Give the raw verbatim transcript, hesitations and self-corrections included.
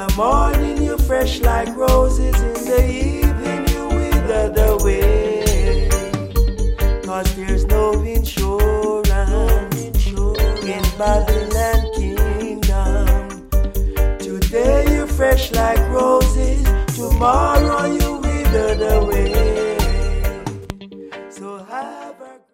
the morning you fresh like roses, in the evening you wither away. Cause there's no insurance in Babylon kingdom. Today you fresh like roses, tomorrow you withered away.